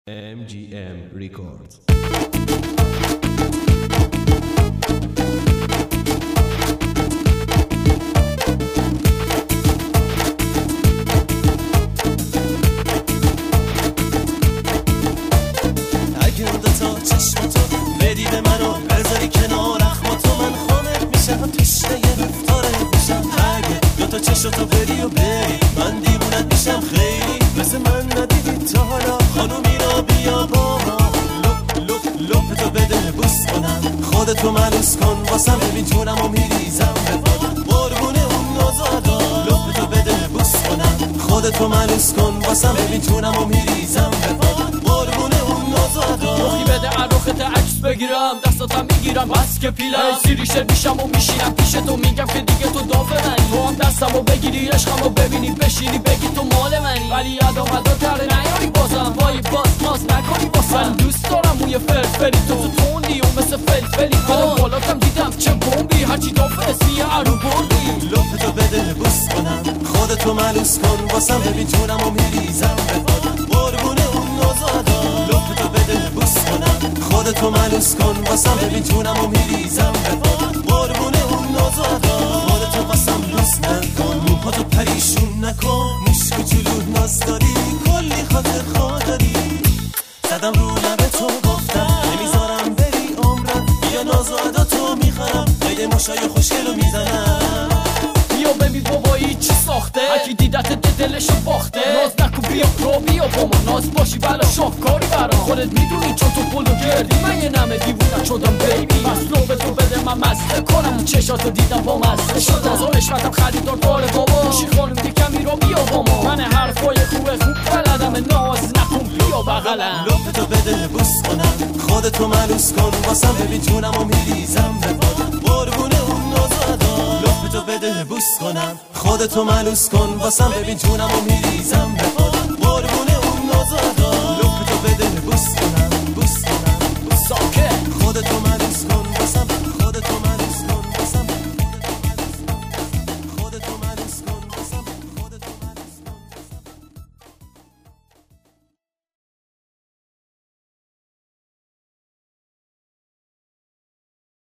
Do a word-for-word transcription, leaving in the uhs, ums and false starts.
ام جی ام Records. اگه اون دوتا چشماتو بدی به منو بذاری کنار اخماتو من خامت میشم تشنه یه رفتاره میشم اگه دوتا چشماتو بدی و بری من دیوونت میشم خیلی مثل من ندیدی تا حالا خانومی را بیا با ما لپ لپ لپ تو بده بوس کنم خودتو ملوس کن واسم ببین جونم و میریزم به باد قربونه اون نازادا لپ تو بده بوس کنم خودتو ملوس کن واسم ببین جونم و میریزم به باد قربونه اون نازادا مخی بده عروخت عکس بگیرم دستاتم میگیرم بس که پیلم سیریشت میشم و میشینم پیش تو میگم که دیگه تو دافه منی تو هم دستم و بگیری عشقم و ببینی بشینی بگی تو مال منی ولی یاد آمد و تره نیاری بازم وای باز ماز نکنی باسم من دوست دارم موی فرفری تو تو توندی و مثل فلفلی کنم بالاتم دیدم چه بومبی هرچی دافه اسمی عرو بردی لپ تو بده بوس کنم خودتو ملوس کن واسم ببین جونم و میریزم به باد قربونه اون نازادا لپ تو بده بوس کنم خودتو ملوس کن واسم ببین جونم و میریزم به باد قربونه اون نازادا خودتو واسم لوس نکن موهاتو پریشون نکن مشک و جلود ناز داری کلی خاطر خواه داری زدم رو لبه تو گفتم نمیذارم بری عمرم بیا نازادا تو میخرم قید موشای خوشگلو میزنم بیا ببین بابایی چی ساخته هرکی دیدت دلشو باخته ناز نکن بیا رو بیا با ما ناز باشی بلا شاهکاری برام خودت میدونی چون تو پلو گردی من یه نمه دیوونت شدم بیبی مسلو به تو بده من مسته کنم چشاتو دیدم با مسته شدم ناز و عشقتم خریدار داره بابا موشی خانم دیکمی رو بیا با ما من حرفای خوبه خوب بلدم ناز نکن بیا بغلم لپ تو بده بوس کنم خودتو ملوس کن واسم ببین جونم و میریزم به باد قربونه اون نازادا لپ تو بده بوس کنم خودتو ملوس کن واسم ببین جونم و میریزم به باد